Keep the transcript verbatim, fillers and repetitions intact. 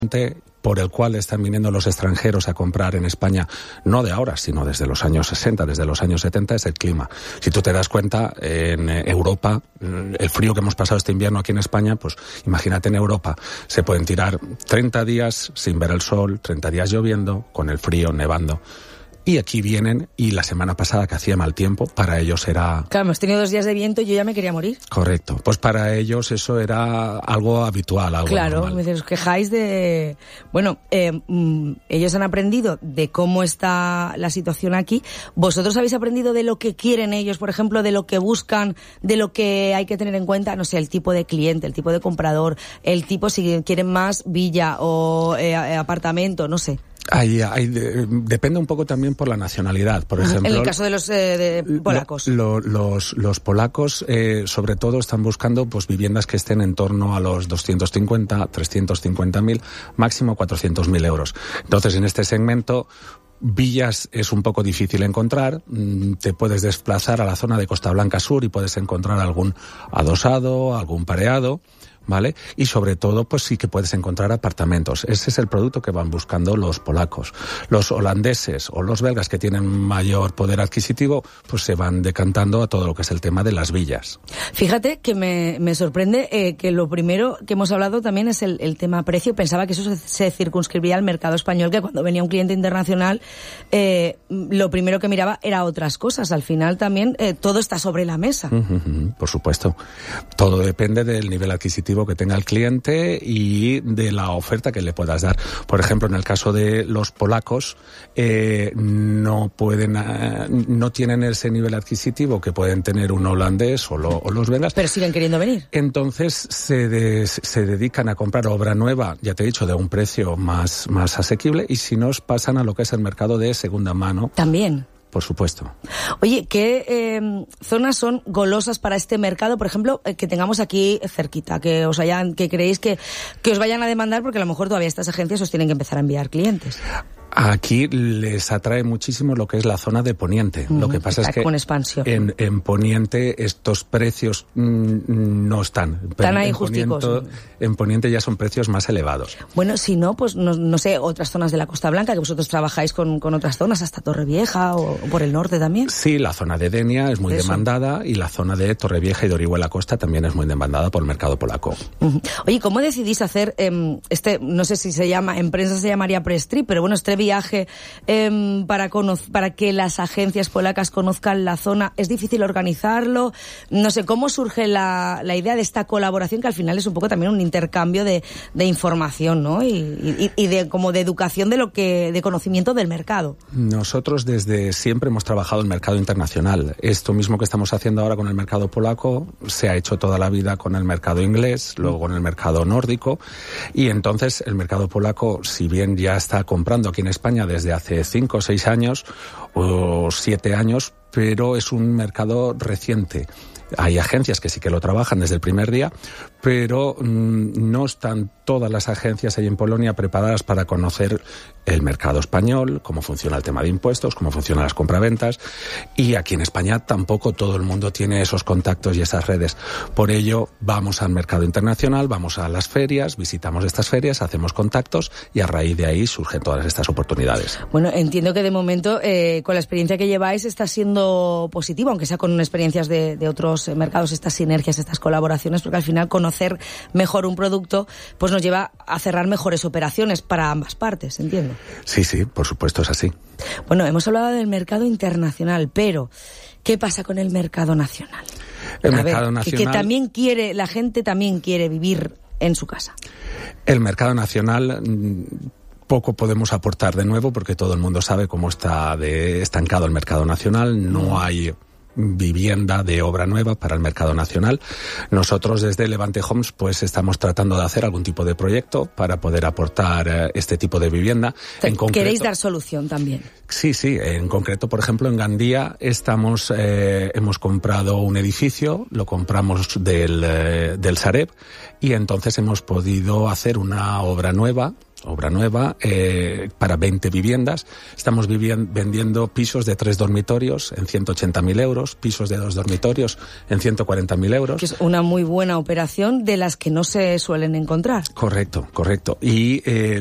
por el cual están viniendo los extranjeros a comprar en España, no de ahora, sino desde los años sesenta, desde los años setenta, es el clima. Si tú te das cuenta, en Europa, el frío que hemos pasado este invierno aquí en España, pues imagínate en Europa, se pueden tirar treinta días sin ver el sol, treinta días lloviendo, con el frío, nevando. Y aquí vienen, y la semana pasada que hacía mal tiempo, para ellos era... Claro, hemos tenido dos días de viento y yo ya me quería morir. Correcto. Pues para ellos eso era algo habitual, algo claro, normal. Claro, os quejáis de... Bueno, eh, mm, ellos han aprendido de cómo está la situación aquí. ¿Vosotros habéis aprendido de lo que quieren ellos, por ejemplo, de lo que buscan, de lo que hay que tener en cuenta? No sé, el tipo de cliente, el tipo de comprador, el tipo si quieren más villa o eh, apartamento, no sé. Hay, hay, de, depende un poco también por la nacionalidad, por ejemplo. En el caso de los eh, de polacos. Lo, lo, los, los polacos, eh, sobre todo, están buscando pues viviendas que estén en torno a los doscientos cincuenta, trescientos cincuenta mil, máximo cuatrocientos mil euros. Entonces, en este segmento, villas es un poco difícil encontrar. Te puedes desplazar a la zona de Costa Blanca Sur y puedes encontrar algún adosado, algún pareado, ¿vale? Y sobre todo, pues sí que puedes encontrar apartamentos. Ese es el producto que van buscando los polacos. Los holandeses o los belgas, que tienen mayor poder adquisitivo, pues se van decantando a todo lo que es el tema de las villas. Fíjate que me, me sorprende eh, que lo primero que hemos hablado también es el, el tema precio. Pensaba que eso se, se circunscribía al mercado español, que cuando venía un cliente internacional, eh, lo primero que miraba era otras cosas. Al final también eh, todo está sobre la mesa. Uh-huh, uh-huh, por supuesto. Todo depende del nivel adquisitivo que tenga el cliente y de la oferta que le puedas dar. Por ejemplo, en el caso de los polacos, eh, no pueden, eh, no tienen ese nivel adquisitivo que pueden tener un holandés o, lo, o los belgas. Pero siguen queriendo venir. Entonces se, de, se dedican a comprar obra nueva, ya te he dicho, de un precio más, más asequible, y si no, pasan a lo que es el mercado de segunda mano. También. Por supuesto. Oye, ¿qué eh, zonas son golosas para este mercado? Por ejemplo, eh, que tengamos aquí cerquita, que os hayan, que creéis que, que os vayan a demandar, porque a lo mejor todavía estas agencias os tienen que empezar a enviar clientes. Aquí les atrae muchísimo lo que es la zona de Poniente. Mm, lo que pasa es que con expansión. En, en Poniente estos precios mmm, no están. Están ahí justicos. En Poniente ya son precios más elevados. Bueno, si no, pues no, no sé, otras zonas de la Costa Blanca, que vosotros trabajáis con, con otras zonas, hasta Torrevieja o, o por el norte también. Sí, la zona de Denia es muy Eso. demandada, y la zona de Torrevieja y de Orihuela Costa también es muy demandada por el mercado polaco. Uh-huh. Oye, ¿cómo decidís hacer eh, este, no sé si se llama, en prensa se llamaría press trip, pero bueno, este viaje eh, para, cono- para que las agencias polacas conozcan la zona? ¿Es difícil organizarlo? No sé, ¿cómo surge la, la idea de esta colaboración, que al final es un poco también un intercambio de, de información, ¿no? Y, y, y de como de educación de lo que, de conocimiento del mercado. Nosotros desde siempre hemos trabajado el mercado internacional. Esto mismo que estamos haciendo ahora con el mercado polaco se ha hecho toda la vida con el mercado inglés, luego con el mercado nórdico, y entonces el mercado polaco, si bien ya está comprando aquí en España desde hace cinco o seis años o siete años, pero es un mercado reciente. Hay agencias que sí que lo trabajan desde el primer día, pero mmm, no están todas las agencias ahí en Polonia preparadas para conocer el mercado español, cómo funciona el tema de impuestos, cómo funcionan las compraventas, y aquí en España tampoco todo el mundo tiene esos contactos y esas redes. Por ello, vamos al mercado internacional, vamos a las ferias, visitamos estas ferias, hacemos contactos, y a raíz de ahí surgen todas estas oportunidades. Bueno, entiendo que de momento, eh, con la experiencia que lleváis, está siendo positivo, aunque sea con experiencias de, de otros mercados, estas sinergias, estas colaboraciones, porque al final conocer mejor un producto pues nos lleva a cerrar mejores operaciones para ambas partes, entiendo. Sí, sí, por supuesto, es así. Bueno, hemos hablado del mercado internacional, pero ¿qué pasa con el mercado nacional? El a mercado ver, nacional... Que, que también quiere, la gente también quiere vivir en su casa. El mercado nacional... Poco podemos aportar de nuevo, porque todo el mundo sabe cómo está de estancado el mercado nacional. No hay vivienda de obra nueva para el mercado nacional. Nosotros desde Levante Homes pues estamos tratando de hacer algún tipo de proyecto para poder aportar eh, este tipo de vivienda. En concreto, ¿queréis dar solución también? Sí, sí. En concreto, por ejemplo, en Gandía estamos eh, hemos comprado un edificio, lo compramos del, eh, del Sareb, y entonces hemos podido hacer una obra nueva obra nueva, eh, para veinte viviendas. Estamos viviendo, vendiendo pisos de tres dormitorios en ciento ochenta mil euros, pisos de dos dormitorios en ciento cuarenta mil euros. Que es una muy buena operación de las que no se suelen encontrar. Correcto, correcto. Y eh,